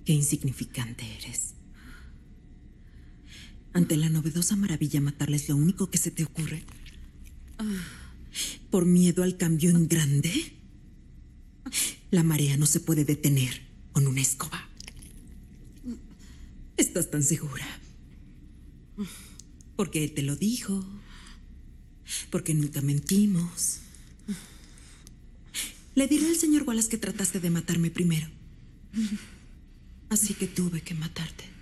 Qué insignificante eres. Ante la novedosa maravilla, matarla es lo único que se te ocurre. ¿Por miedo al cambio en grande? La marea no se puede detener con una escoba. ¿Estás tan segura? Porque él te lo dijo. Porque nunca mentimos. Le diré al señor Wallace que trataste de matarme primero. Así que tuve que matarte.